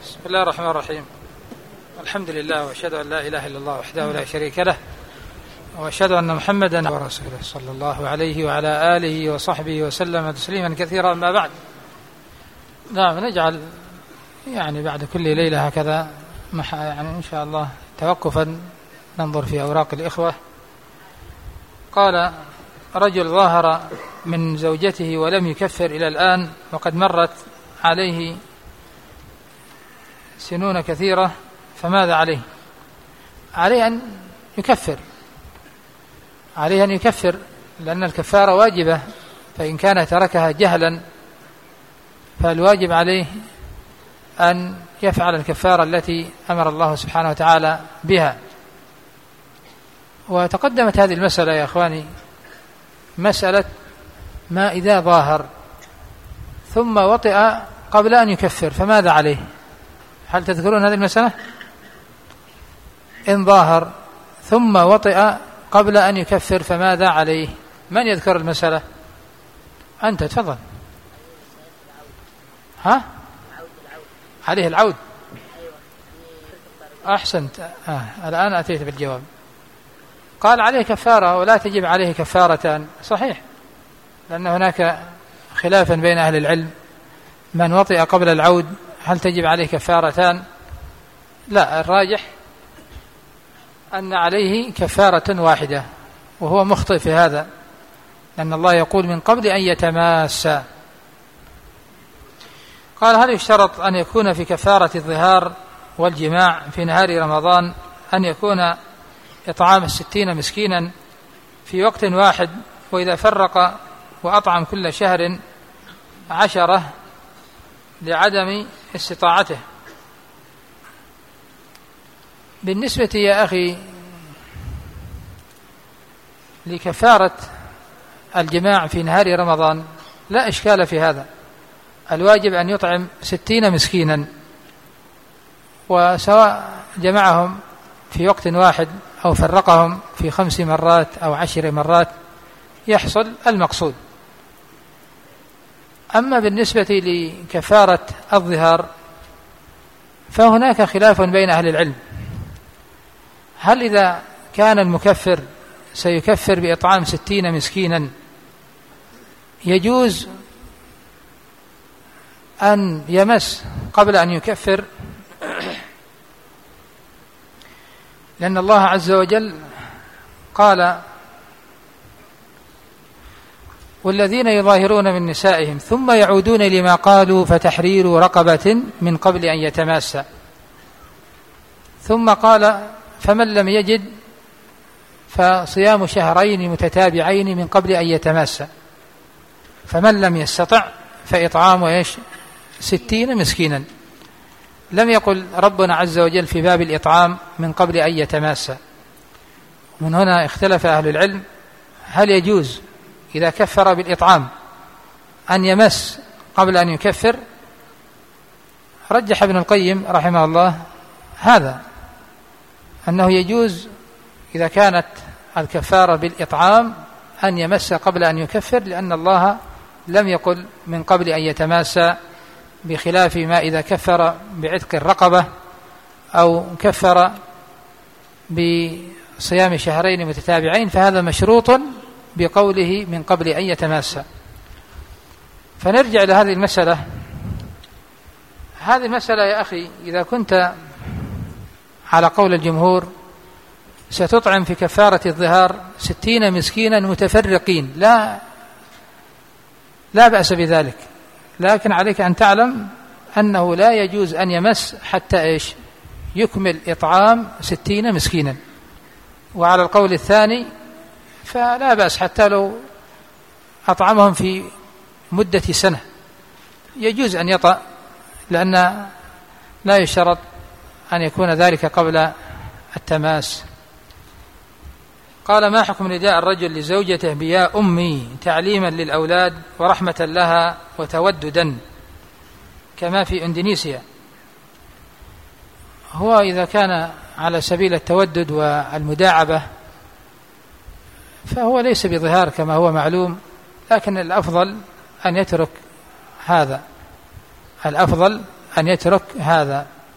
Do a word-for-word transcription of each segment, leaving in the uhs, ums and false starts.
بسم الله الرحمن الرحيم. الحمد لله وأشهد أن لا إله إلا الله وحده لا شريك له وأشهد أن محمدا ورسوله صلى الله عليه وعلى آله وصحبه وسلم تسليما كثيرا. ما بعد، نعم نجعل يعني بعد كل ليلة هكذا يعني إن شاء الله توقفا ننظر في أوراق الإخوة. قال: رجل ظاهر من زوجته ولم يكفر إلى الآن وقد مرت عليه سنون كثيرة، فماذا عليه؟ عليه أن يكفر، عليه أن يكفر لأن الكفارة واجبة، فإن كان تركها جهلا فالواجب عليه أن يفعل الكفارة التي أمر الله سبحانه وتعالى بها. وتقدمت هذه المسألة يا أخواني، مسألة ما إذا ظاهر ثم وطئ قبل أن يكفر فماذا عليه؟ هل تذكرون هذه المسألة؟ إن ظاهر ثم وطئ قبل أن يكفر فماذا عليه؟ من يذكر المسألة؟ أنت تفضل. ها؟ عليه العود. أحسنت. آه. الآن أتيت بالجواب. قال عليه كفارة ولا تجب عليه كفارتان. صحيح، لأن هناك خلافا بين أهل العلم، من وطئ قبل العود هل تجب عليه كفارتان؟ لا، الراجح أن عليه كفارة واحدة، وهو مخطئ في هذا، لأن الله يقول من قبل أن يتماسا. قال: هل يشترط أن يكون في كفارة الظهار والجماع في نهار رمضان أن يكون إطعام الستين مسكينا في وقت واحد، وإذا فرق وأطعم كل شهر عشرة لعدم استطاعته؟ بالنسبة يا أخي لكفارة الجماع في نهار رمضان لا إشكال في هذا، الواجب أن يطعم ستين مسكينا، وسواء جمعهم في وقت واحد أو فرقهم في خمس مرات أو عشر مرات يحصل المقصود. أما بالنسبة لكفارة الظهار فهناك خلاف بين أهل العلم، هل إذا كان المكفر سيكفر بإطعام ستين مسكينا يجوز أن يمس قبل أن يكفر؟ لأن الله عز وجل قال: والذين يظاهرون من نسائهم ثم يعودون لما قالوا فتحرير رقبة من قبل أن يتماسا، ثم قال: فمن لم يجد فصيام شهرين متتابعين من قبل أن يتماسا، فمن لم يستطع فإطعام إيش؟ ستين مسكينا. لم يقل ربنا عز وجل في باب الإطعام من قبل أن يتماسا. من هنا اختلف أهل العلم، هل يجوز إذا كفر بالإطعام أن يمس قبل أن يكفر؟ رجح ابن القيم رحمه الله هذا، أنه يجوز إذا كانت الكفارة بالإطعام أن يمس قبل أن يكفر، لأن الله لم يقل من قبل أن يتماسى، بخلاف ما إذا كفر بعتق الرقبة أو كفر بصيام شهرين متتابعين، فهذا مشروط بقوله من قبل أن يتماسى. فنرجع إلى هذه المسألة. هذه المسألة يا أخي إذا كنت على قول الجمهور ستطعم في كفارة الظهار ستين مسكينا متفرقين، لا لا بأس بذلك، لكن عليك أن تعلم أنه لا يجوز أن يمس حتى إيش؟ يكمل إطعام ستين مسكينا. وعلى القول الثاني فلا بأس حتى لو أطعمهم في مدة سنة يجوز أن يطأ، لأن لا يشترط أن يكون ذلك قبل التماس. قال: ما حكم نداء الرجل لزوجته بيا أمي تعليما للأولاد ورحمة لها وتوددا كما في إندونيسيا؟ هو إذا كان على سبيل التودد والمداعبة فهو ليس بظهار كما هو معلوم، لكن الأفضل أن يترك هذا، الأفضل أن يترك هذا.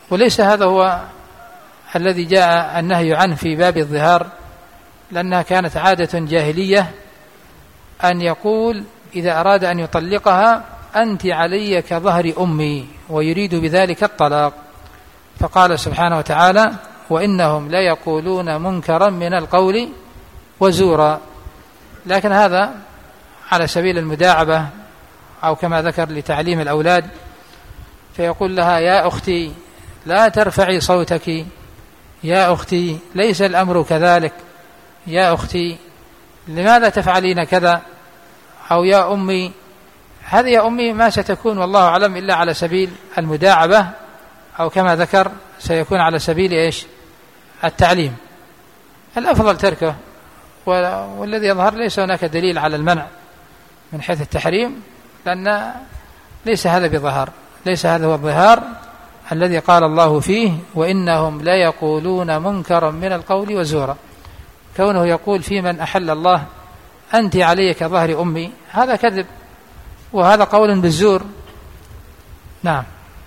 وليس هذا هو الذي جاء النهي عنه في باب الظهار، لأنها كانت عادة جاهلية أن يقول إذا أراد أن يطلقها أنت علي كظهر أمي، ويريد بذلك الطلاق. فقال سبحانه وتعالى وإنهم ليقولون منكرا من القول وزورا. لكن هذا على سبيل المداعبة، أو كما ذكر لتعليم الأولاد، فيقول لها يا أختي لا ترفعي صوتك، يا أختي ليس الأمر كذلك، يا أختي لماذا تفعلين كذا، أو يا أمي. هذه يا أمي ما ستكون والله أعلم إلا على سبيل المداعبة، أو كما ذكر سيكون على سبيل إيش؟ التعليم. الأفضل تركه، والذي يظهر ليس هناك دليل على المنع من حيث التحريم، لأن ليس هذا بظهار، ليس هذا هو الظهار الذي قال الله فيه وإنهم لا يقولون منكرا من القول وزورا. كونه يقول في من أحل الله أنت علي كظهر أمي، هذا كذب، وهذا قول بالزور. نعم.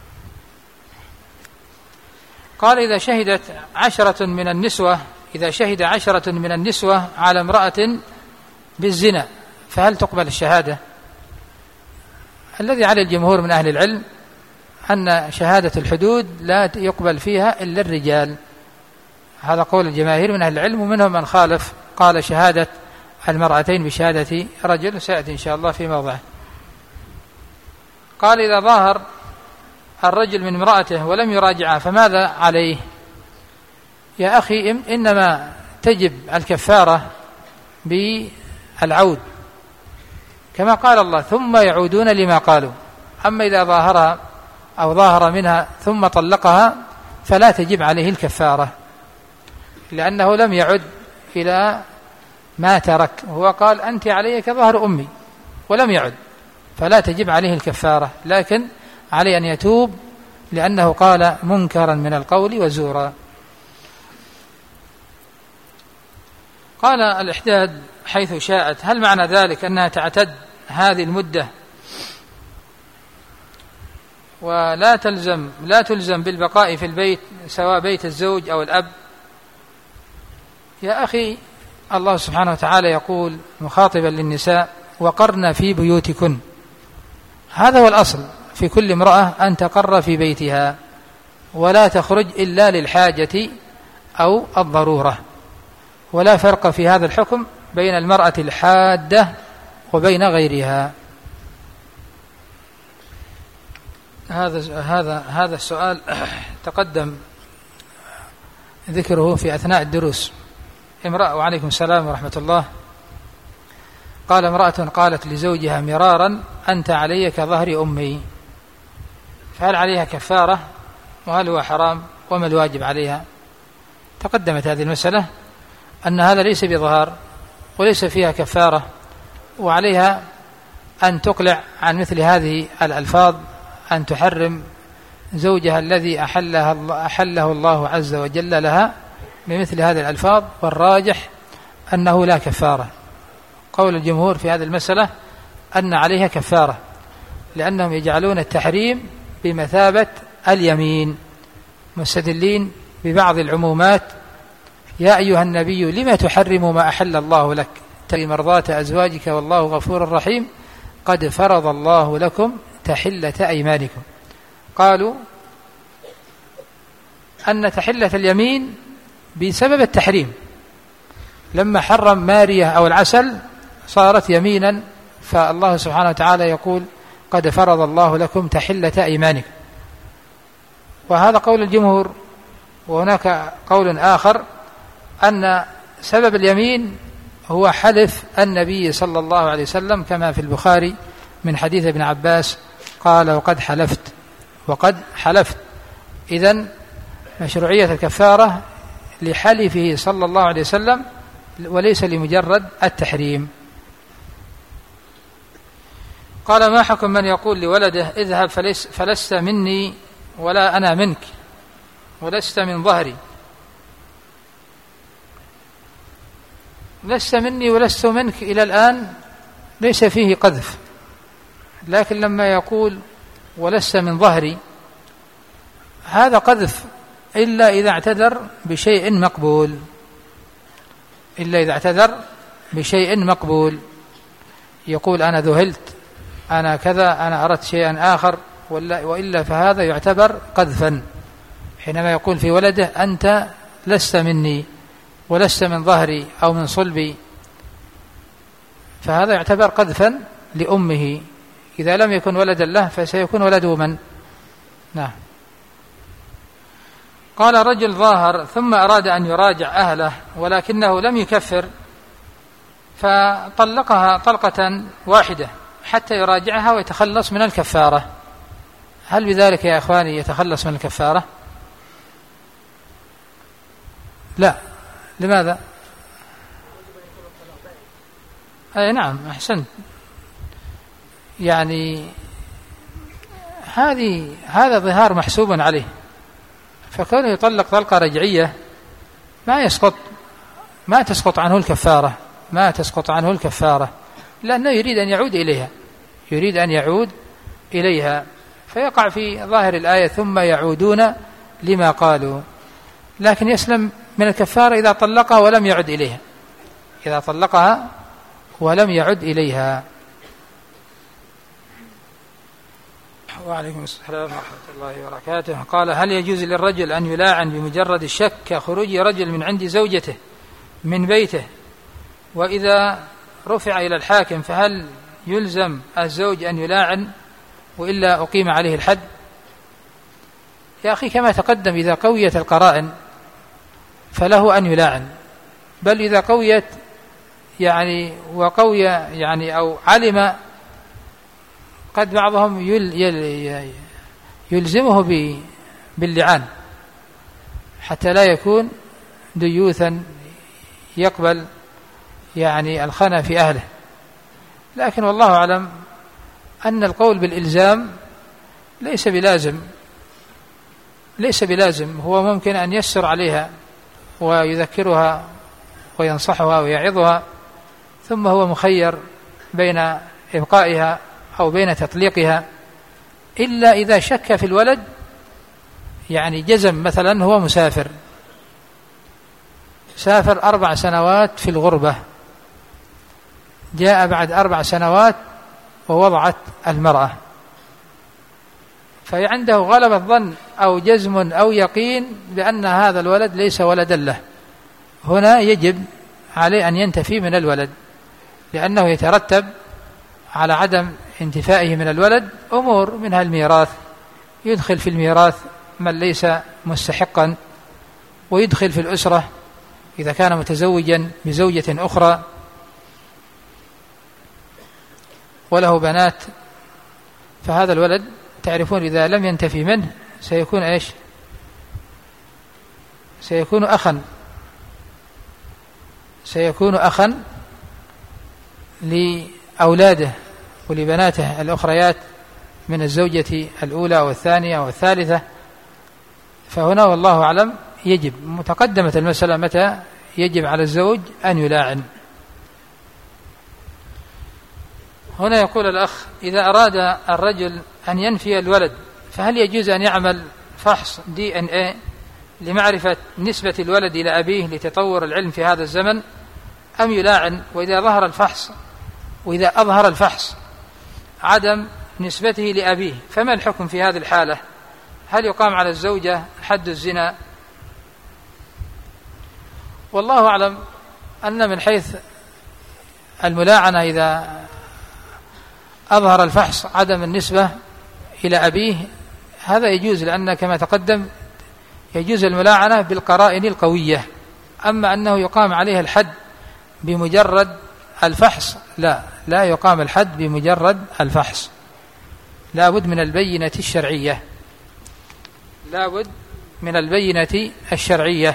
قال إذا شهدت عشرة من النسوة إذا شهد عشرة من النسوة على امرأة بالزنا فهل تقبل الشهادة؟ الذي على الجمهور من أهل العلم أن شهادة الحدود لا يقبل فيها إلا الرجال، هذا قول الجماهير من أهل العلم، ومنهم من خالف قال شهادة المرأتين بشهادة رجل، سيأتي إن شاء الله في موضعه. قال إذا ظاهر الرجل من امرأته ولم يراجعها فماذا عليه؟ يا أخي إنما تجب الكفارة بالعود، كما قال الله ثم يعودون لما قالوا. أما إذا ظاهرها أو ظاهر منها ثم طلقها فلا تجب عليه الكفارة، لأنه لم يعد إلى ما ترك، هو قال أنت علي كظهر أمي ولم يعد، فلا تجب عليه الكفارة، لكن عليه أن يتوب لأنه قال منكرا من القول وزورا. قال الإحداد حيث شاءت، هل معنى ذلك أنها تعتد هذه المدة ولا تلزم لا تلزم بالبقاء في البيت سواء بيت الزوج أو الأب؟ يا أخي الله سبحانه وتعالى يقول مخاطبا للنساء وقرن في بيوتكن، هذا هو الأصل في كل امرأة أن تقر في بيتها ولا تخرج إلا للحاجة أو الضرورة، ولا فرق في هذا الحكم بين المرأة الحادة وبين غيرها. هذا هذا هذا السؤال تقدم ذكره في أثناء الدروس. امرأة وعليكم السلام ورحمة الله. قال امرأة قالت لزوجها مرارا أنت علي كظهر أمي، فهل عليها كفارة؟ وهل هو حرام؟ وما الواجب عليها؟ تقدمت هذه المسألة أن هذا ليس بظهار وليس فيها كفارة، وعليها أن تقلع عن مثل هذه الألفاظ، أن تحرم زوجها الذي أحلها أحله الله عز وجل لها بمثل هذه الألفاظ. والراجح أنه لا كفارة. قول الجمهور في هذه المسألة أن عليها كفارة، لأنهم يجعلون التحريم بمثابة اليمين، مستدلين ببعض العمومات يا أيها النبي لما تحرم ما أحل الله لك تبتغي مرضات أزواجك والله غفور رحيم قد فرض الله لكم تحلة أيمانكم. قالوا أن تحلة اليمين بسبب التحريم، لما حرم مارية أو العسل صارت يمينا، فالله سبحانه وتعالى يقول قد فرض الله لكم تحلة أيمانكم. وهذا قول الجمهور. وهناك قول آخر أن سبب اليمين هو حلف النبي صلى الله عليه وسلم، كما في البخاري من حديث ابن عباس قال وقد حلفت وقد حلفت. إذن مشروعية الكفارة لحلفه صلى الله عليه وسلم وليس لمجرد التحريم. قال ما حكم من يقول لولده اذهب فلس فلست مني ولا أنا منك ولست من ظهري؟ لست مني ولست منك إلى الآن ليس فيه قذف، لكن لما يقول ولست من ظهري هذا قذف إلا إذا اعتذر بشيء مقبول، إلا إذا اعتذر بشيء مقبول، يقول أنا ذهلت، أنا كذا، أنا أردت شيئا آخر، وإلا فهذا يعتبر قذفا. حينما يقول في ولده أنت لست مني ولست من ظهري أو من صلبي، فهذا يعتبر قذفا لأمه. إذا لم يكن ولدا له فسيكون ولده من؟ نعم. قال رجل ظاهر ثم أراد أن يراجع أهله ولكنه لم يكفر، فطلقها طلقة واحدة حتى يراجعها ويتخلص من الكفارة. هل بذلك يا إخواني يتخلص من الكفارة؟ لا. لماذا؟ أي نعم، أحسنت. يعني هذه هذا ظهار محسوب عليه، فكونه يطلق طلقة رجعية ما يسقط ما تسقط عنه الكفارة ما تسقط عنه الكفارة لأنه يريد أن يعود إليها يريد أن يعود إليها فيقع في ظاهر الآية ثم يعودون لما قالوا، لكن يسلم من الكفارة إذا طلقها ولم يعد إليها إذا طلقها ولم يعد إليها. وعليكم السلام ورحمة الله وبركاته. قال: هل يجوز للرجل أن يلاعن بمجرد الشك كخروج رجل من عند زوجته من بيته، وإذا رفع إلى الحاكم فهل يلزم الزوج أن يلاعن وإلا أقيم عليه الحد؟ يا أخي كما تقدم، إذا قويت القرائن فله أن يلاعن، بل إذا قويت يعني وقوي يعني أو علم، قد بعضهم يل يل يلزمه باللعان حتى لا يكون ديوثا يقبل يعني الخنا في أهله. لكن والله أعلم أن القول بالإلزام ليس بلازم ليس بلازم هو ممكن أن يسر عليها ويذكرها وينصحها ويعظها، ثم هو مخير بين إبقائها أو بين تطليقها، إلا إذا شك في الولد، يعني جزم مثلا هو مسافر سافر أربع سنوات في الغربة، جاء بعد أربع سنوات ووضعت المرأة، فعنده غلبة ظن أو جزم أو يقين بأن هذا الولد ليس ولدا له، هنا يجب عليه أن ينتفي من الولد، لأنه يترتب على عدم انتفائه من الولد أمور منها الميراث، يدخل في الميراث من ليس مستحقا، ويدخل في الأسرة إذا كان متزوجا بزوجة أخرى وله بنات، فهذا الولد تعرفون إذا لم ينتفي منه سيكون إيش؟ سيكون أخا سيكون أخا لأولاده ولبناته الأخريات من الزوجة الأولى والثانية والثالثة. فهنا والله أعلم يجب متقدمة المسألة متى يجب على الزوج أن يلاعن. هنا يقول الأخ: إذا أراد الرجل أن ينفي الولد فهل يجوز أن يعمل فحص دي إن إيه لمعرفة نسبة الولد إلى أبيه لتطور العلم في هذا الزمن، أم يلاعن؟ وإذا ظهر الفحص وإذا أظهر الفحص عدم نسبته لأبيه فما الحكم في هذه الحالة؟ هل يقام على الزوجة حد الزنا؟ والله أعلم أن من حيث الملاعنة إذا أظهر الفحص عدم النسبة إلى أبيه هذا يجوز، لأن كما تقدم يجوز الملاعنة بالقرائن القوية. أما أنه يقام عليها الحد بمجرد الفحص، لا لا يقام الحد بمجرد الفحص، لا بد من البينة الشرعية لا بد من البينة الشرعية.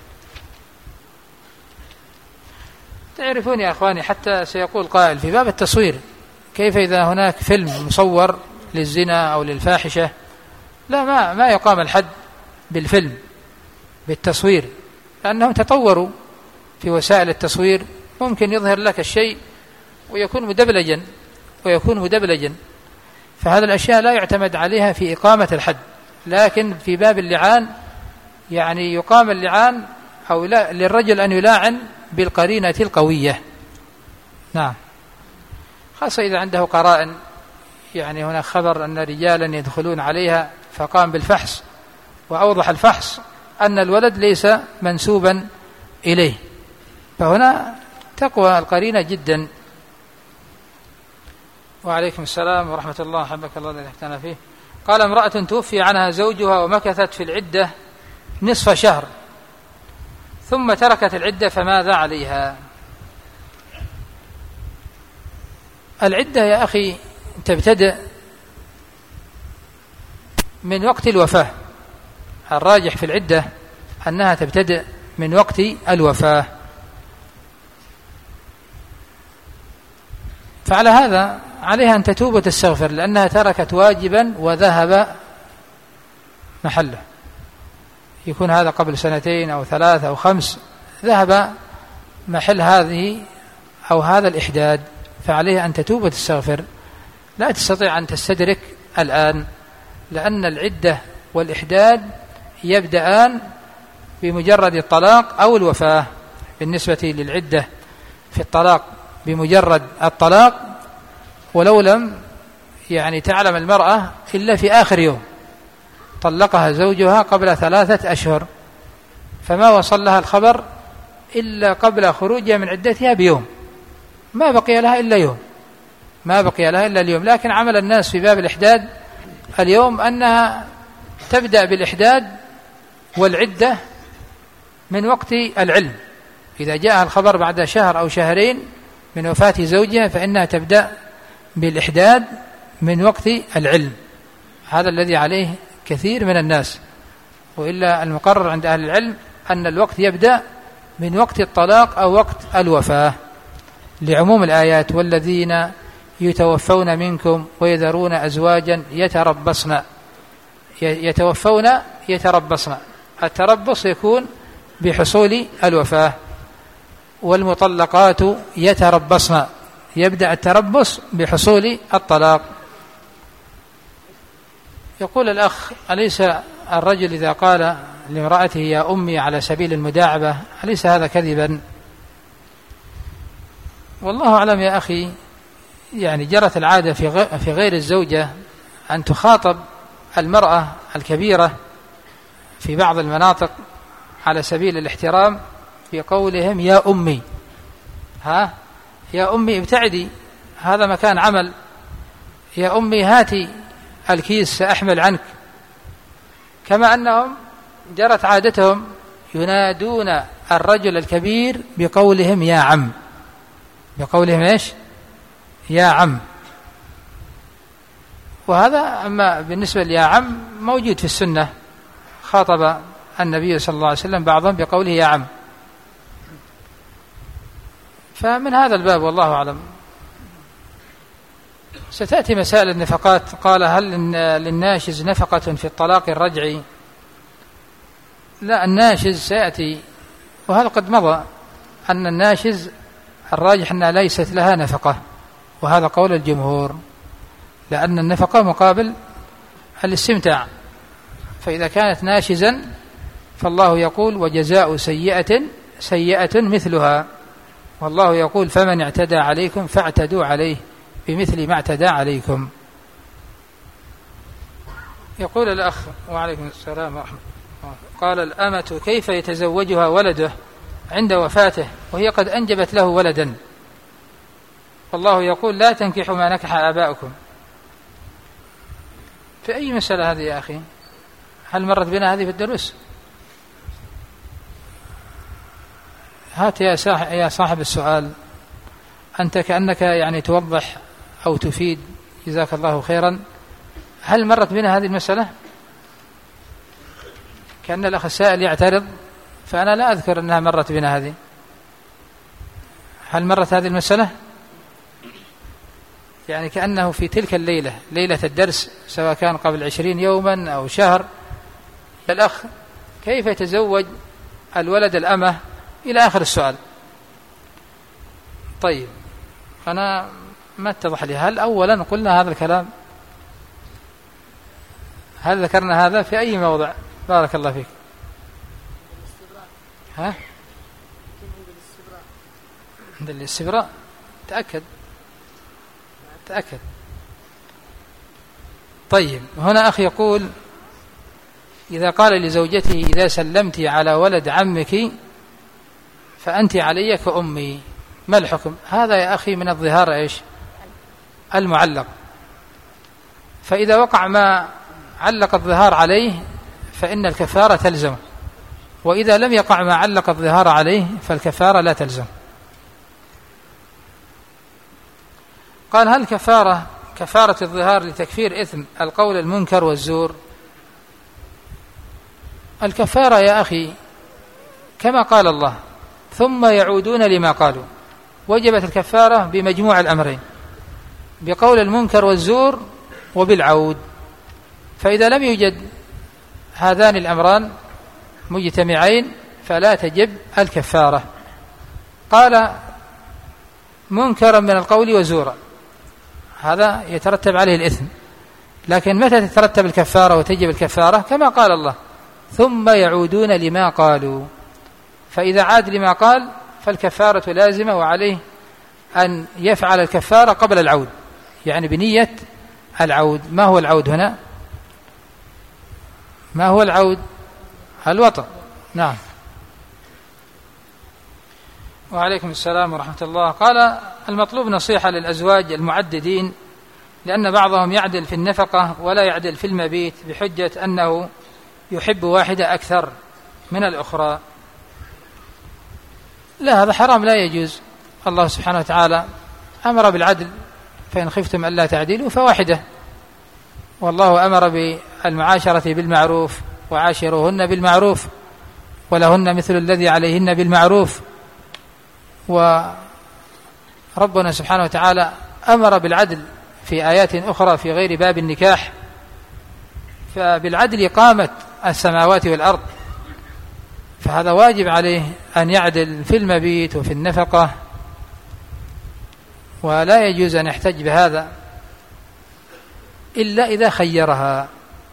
تعرفون يا أخواني، حتى سيقول قائل في باب التصوير: كيف إذا هناك فيلم مصور للزنا أو للفاحشة؟ لا، ما, ما يقام الحد بالفيلم بالتصوير، لأنهم تطوروا في وسائل التصوير، ممكن يظهر لك الشيء ويكون مدبلجا ويكون مدبلجا فهذه الأشياء لا يعتمد عليها في إقامة الحد، لكن في باب اللعان يعني يقام اللعان أو لا للرجل أن يلاعن بالقرينة القوية. نعم، خاصة إذا عنده قرائن، يعني هنا خبر أن رجالا يدخلون عليها فقام بالفحص وأوضح الفحص أن الولد ليس منسوبا إليه، فهنا تقوى القرينة جدا. وعليكم السلام ورحمة الله، حبك الله الذي احتنا فيه. قال: امرأة توفي عنها زوجها ومكثت في العدة نصف شهر ثم تركت العدة، فماذا عليها؟ العدة يا أخي تبتدأ من وقت الوفاة، الراجح في العدة أنها تبتدأ من وقت الوفاة. فعلى هذا عليها أن تتوب وتستغفر، لأنها تركت واجبا وذهب محله، يكون هذا قبل سنتين أو ثلاث أو خمس، ذهب محل هذه أو هذا الإحداد، فعليها أن تتوب وتستغفر، لا تستطيع أن تستدرك الآن، لأن العدة والإحداد يبدأان بمجرد الطلاق أو الوفاة. بالنسبة للعدة في الطلاق بمجرد الطلاق، ولو لم يعني تعلم المرأة إلا في آخر يوم طلقها زوجها قبل ثلاثة أشهر، فما وصل لها الخبر إلا قبل خروجها من عدتها بيوم، ما بقي لها إلا يوم، ما بقي لها إلا اليوم. لكن عمل الناس في باب الإحداد اليوم أنها تبدأ بالإحداد والعدة من وقت العلم، إذا جاء الخبر بعد شهر أو شهرين من وفاة زوجها فإنها تبدأ بالإحداد من وقت العلم، هذا الذي عليه كثير من الناس. وإلا المقرر عند أهل العلم أن الوقت يبدأ من وقت الطلاق أو وقت الوفاة، لعموم الآيات: والذين يتوفون منكم ويذرون أزواجا يتربصن. يتوفون يتربصن، التربص يكون بحصول الوفاة، والمطلقات يتربصن، يبدأ التربص بحصول الطلاق. يقول الأخ: أليس الرجل إذا قال لامرأته يا أمي على سبيل المداعبة أليس هذا كذبا؟ والله أعلم يا أخي، يعني جرت العادة في غير الزوجة أن تخاطب المرأة الكبيرة في بعض المناطق على سبيل الاحترام بقولهم يا أمي، ها يا أمي ابتعدي، هذا مكان عمل، يا أمي هاتي الكيس سأحمل عنك. كما أنهم جرت عادتهم ينادون الرجل الكبير بقولهم يا عم، بقولهم إيش؟ يا عم. وهذا أما بالنسبة ليا عم موجود في السنة، خاطب النبي صلى الله عليه وسلم بعضهم بقوله يا عم. فمن هذا الباب والله أعلم. ستأتي مسائل النفقات. قال: هل للناشز نفقة في الطلاق الرجعي؟ لا، الناشز سيأتي، وهذا قد مضى أن الناشز الراجح أنها ليست لها نفقة، وهذا قول الجمهور، لأن النفقة مقابل الاستمتاع، فإذا كانت ناشزا فالله يقول وجزاء سيئة سيئة مثلها، والله يقول فمن اعتدى عليكم فاعتدوا عليه بمثل ما اعتدى عليكم. يقول الأخ: وعليكم السلام ورحمة الله، قال: الأمة كيف يتزوجها ولده عند وفاته وهي قد أنجبت له ولدا، والله يقول لا تنكحوا ما نكح آباؤكم. في أي مسألة هذه يا أخي؟ هل مرت بنا هذه في الدروس؟ هات يا صاحب السؤال، أنت كأنك يعني توضح أو تفيد، جزاك الله خيرا. هل مرت بنا هذه المسألة؟ كأن الأخ السائل يعترض، فأنا لا أذكر أنها مرت بنا هذه. هل مرت هذه المسألة؟ يعني كأنه في تلك الليلة، ليلة الدرس، سواء كان قبل عشرين يوما أو شهر، الأخ كيف يتزوج الولد الأمة إلى آخر السؤال. طيب، أنا ما اتضح لي، هل أولا قلنا هذا الكلام؟ هل ذكرنا هذا في أي موضع؟ بارك الله فيك. ها؟ عند الاستبراء. تأكد تأكد. طيب، هنا أخي يقول إذا قال لزوجته إذا سلمت على ولد عمك فأنت علي كأمي، ما الحكم؟ هذا يا أخي من الظهار إيش؟ المعلق. فإذا وقع ما علق الظهار عليه فإن الكفارة تلزم، وإذا لم يقع ما علق الظهار عليه فالكفارة لا تلزم. قال هل كفارة كفارة الظهار لتكفير إثم القول المنكر والزور؟ الكفارة يا أخي كما قال الله ثم يعودون لما قالوا، وجبت الكفارة بمجموع الأمرين، بقول المنكر والزور وبالعود. فإذا لم يوجد هذان الأمران مجتمعين فلا تجب الكفارة. قال منكرا من القول وزورا، هذا يترتب عليه الإثم، لكن متى تترتب الكفارة وتجب الكفارة؟ كما قال الله ثم يعودون لما قالوا، فإذا عاد لما قال فالكفارة لازمة، وعليه أن يفعل الكفارة قبل العود، يعني بنية العود. ما هو العود هنا؟ ما هو العود؟ الوطن. نعم. وعليكم السلام ورحمة الله. قال المطلوب نصيحة للأزواج المعددين، لأن بعضهم يعدل في النفقة ولا يعدل في المبيت بحجة أنه يحب واحدة أكثر من الأخرى. لا، هذا حرام لا يجوز. الله سبحانه وتعالى أمر بالعدل، فإن خفتم ألا تعدلوا فواحدة، والله أمر بالمعاشرة بالمعروف وعاشروهن بالمعروف ولهن مثل الذي عليهن بالمعروف. وربنا سبحانه وتعالى أمر بالعدل في آيات أخرى في غير باب النكاح، فبالعدل قامت السماوات والأرض، فهذا واجب عليه أن يعدل في المبيت وفي النفقة، ولا يجوز أن يحتج بهذا إلا إذا خيرها.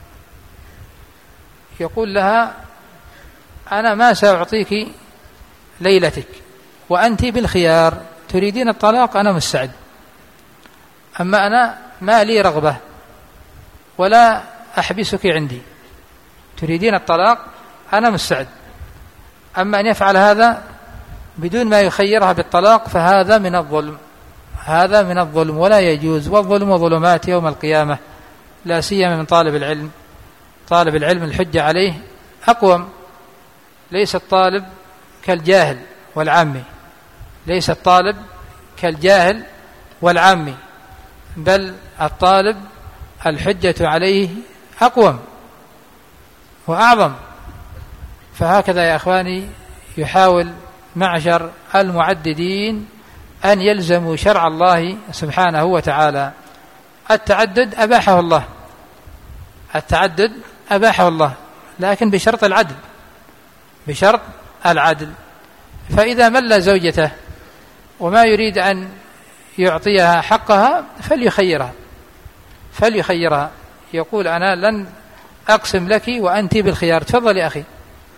يقول لها أنا ما سأعطيك ليلتك وأنت بالخيار، تريدين الطلاق أنا مستعد، أما أنا ما لي رغبة ولا أحبسك عندي، تريدين الطلاق أنا مستعد. أما أن يفعل هذا بدون ما يخيرها بالطلاق فهذا من الظلم، هذا من الظلم ولا يجوز، والظلم ظلمات يوم القيامة، لا سيما من طالب العلم. طالب العلم الحجة عليه أقوم، ليس الطالب كالجاهل والعامي، ليس الطالب كالجاهل والعامي، بل الطالب الحجة عليه أقوم وأعظم. فهكذا يا أخواني يحاول معشر المعددين أن يلزموا شرع الله سبحانه وتعالى. التعدد أباحه الله، التعدد أباحه الله، لكن بشرط العدل، بشرط العدل. فإذا مل زوجته وما يريد أن يعطيها حقها فليخيرها، فليخيرها يقول أنا لن أقسم لك وأنت بالخيار. تفضل يا أخي.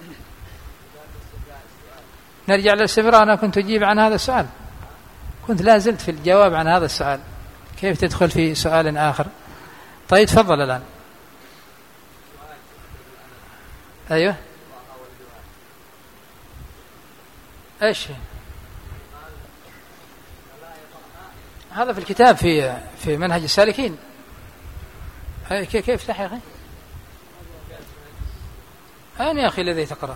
نرجع للاستمرار. أنا كنت أجيب عن هذا السؤال، كنت لا زلت في الجواب عن هذا السؤال، كيف تدخل في سؤال آخر؟ طيب تفضل الآن. أيوه. إيش هذا؟ في الكتاب في في منهج السالكين. كيف افتح يا أخي؟ أين يا أخي الذي تقرأ؟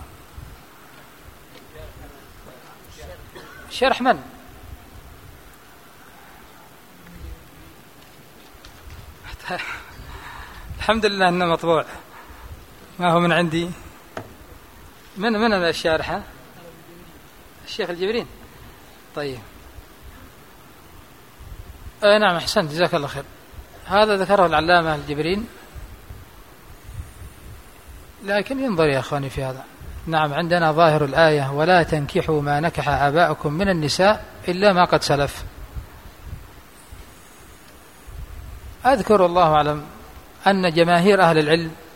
شرح من؟ الحمد لله أنه مطبوع، ما هو من عندي. من من الشارحة؟ الشيخ الجبرين. طيب أي نعم، أحسنت، جزاك الله خير. هذا ذكره العلامة الجبرين، لكن ينظر يا أخواني في هذا. نعم، عندنا ظاهر الآية ولا تنكحوا ما نكح آباؤكم من النساء إلا ما قد سلف. أذكر الله أعلم أن جماهير أهل العلم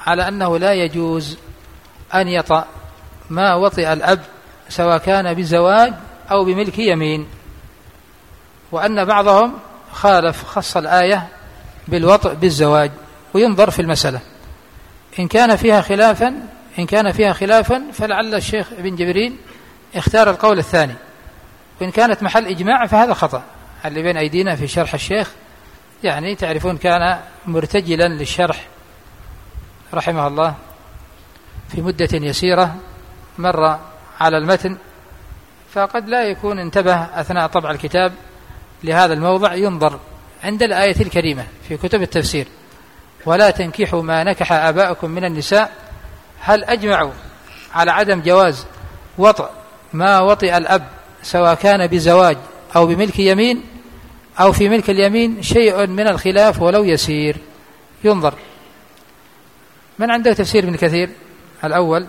على أنه لا يجوز أن يطأ ما وطئ الأب سواء كان بزواج أو بملك يمين، وأن بعضهم خالف خص الآية بالوطئ بالزواج، وينظر في المسألة إن كان فيها خلافا إن كان فيها خلافا فلعل الشيخ ابن جبرين اختار القول الثاني، وإن كانت محل إجماع فهذا خطأ. اللي بين أيدينا في شرح الشيخ يعني تعرفون كان مرتجلا للشرح رحمه الله في مدة يسيرة مر على المتن، فقد لا يكون انتبه أثناء طبع الكتاب لهذا الموضع. ينظر عند الآية الكريمة في كتب التفسير ولا تنكحوا ما نكح آباؤكم من النساء، هل أجمعوا على عدم جواز وطئ ما وطئ الأب سواء كان بزواج أو بملك يمين أو في ملك اليمين شيء من الخلاف ولو يسير. ينظر. من عنده تفسير ابن كثير الأول؟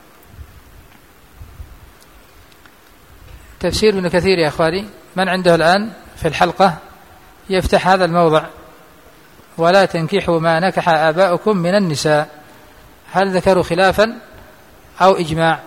تفسير ابن كثير يا أخواني، من عنده الآن في الحلقة يفتح هذا الموضع ولا تنكحوا ما نكح آباؤكم من النساء، هل ذكروا خلافا أو إجماع؟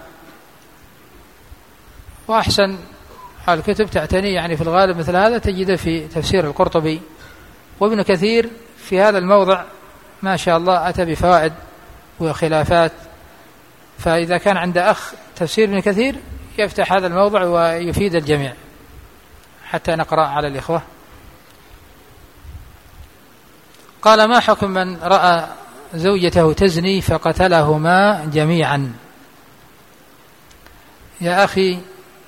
وأحسن الكتب تعتني يعني في الغالب مثل هذا تجد في تفسير القرطبي، وابن كثير في هذا الموضع ما شاء الله أتى بفوائد وخلافات. فإذا كان عند أخ تفسير ابن كثير يفتح هذا الموضع ويفيد الجميع حتى نقرأ على الإخوة. قال: ما حكم من رأى زوجته تزني فقتلهما جميعا؟ يا أخي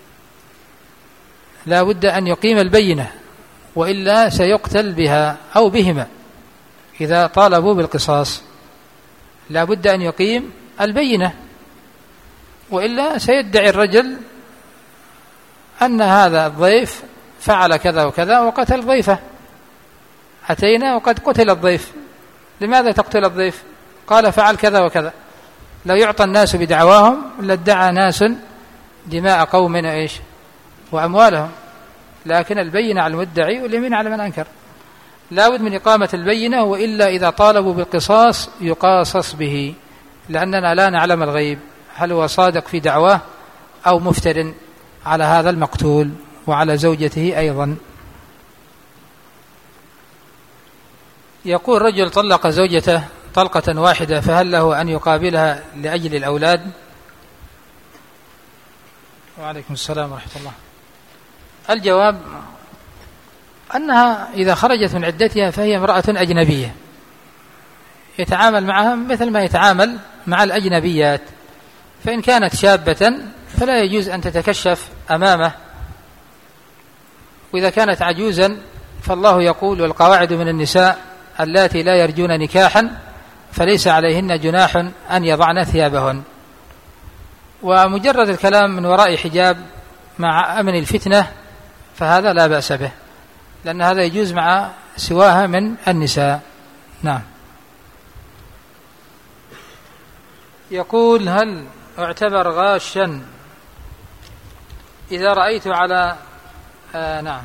لا بد أن يقيم البينة وإلا سيقتل بها أو بهما. إذا طالبوا بالقصاص لا بد أن يقيم البينة، وإلا سيدعي الرجل أن هذا الضيف فعل كذا وكذا وقتل ضيفه. أتينا وقد قتل الضيف، لماذا تقتل الضيف؟ قال فعل كذا وكذا. لو يعطى الناس بدعواهم لادعى ناس دماء قوم إيش وأموالهم، لكن البينة على المدعي واليمين على من أنكر. لا بد من إقامة البينة، وإلا إذا طالبوا بالقصاص يقاصص به، لأننا لا نعلم الغيب هل هو صادق في دعواه أو مفتر على هذا المقتول وعلى زوجته أيضا. يقول: رجل طلق زوجته طلقة واحدة فهل له أن يقابلها لأجل الأولاد؟ وعليكم السلام ورحمة الله. الجواب أنها إذا خرجت من عدتها فهي امرأة أجنبية، يتعامل معها مثل ما يتعامل مع الأجنبيات. فإن كانت شابة فلا يجوز أن تتكشف أمامه، وإذا كانت عجوزا فالله يقول: والقواعد من النساء اللاتي لا يرجون نكاحا فليس عليهن جناح أن يضعن ثيابهن. ومجرد الكلام من وراء حجاب مع أمن الفتنة فهذا لا بأس به، لأن هذا يجوز مع سواها من النساء. نعم. يقول: هل اعتبر غاشا إذا رأيت على آه نعم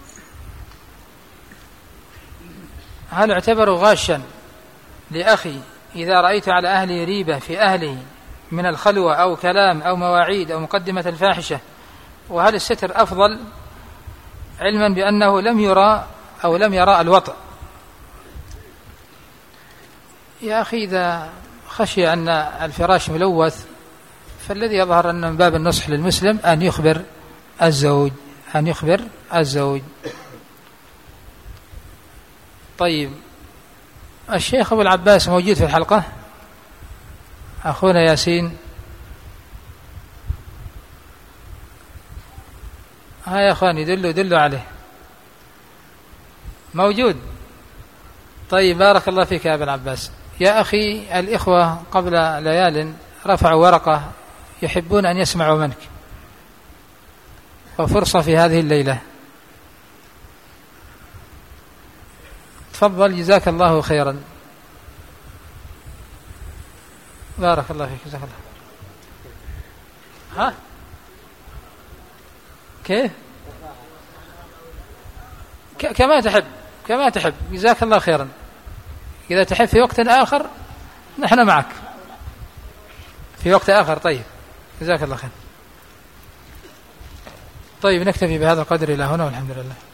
هل اعتبر غاشا لأخي إذا رأيت على أهلي ريبة في أهله من الخلوة أو كلام أو مواعيد أو مقدمة الفاحشة، وهل الستر أفضل علما بأنه لم يرى أو لم يرى الوطء؟ يا أخي إذا خشي أن الفراش ملوث فالذي يظهر أن من باب النصح للمسلم أن يخبر الزوج أن يخبر الزوج. طيب، الشيخ أبو العباس موجود في الحلقة؟ أخونا ياسين، ها يا أخواني دلوا دلوا عليه. موجود؟ طيب، بارك الله فيك يا أبو العباس. يا أخي الإخوة قبل ليال رفعوا ورقة يحبون أن يسمعوا منك، وفرصة في هذه الليلة. تفضل، جزاك الله خيرا. بارك الله فيك، جزاك الله. ها كيف كما تحب كما تحب جزاك الله خيرا. إذا تحب في وقت آخر نحن معك في وقت آخر. طيب جزاك الله خير. طيب نكتفي بهذا القدر إلى هنا والحمد لله.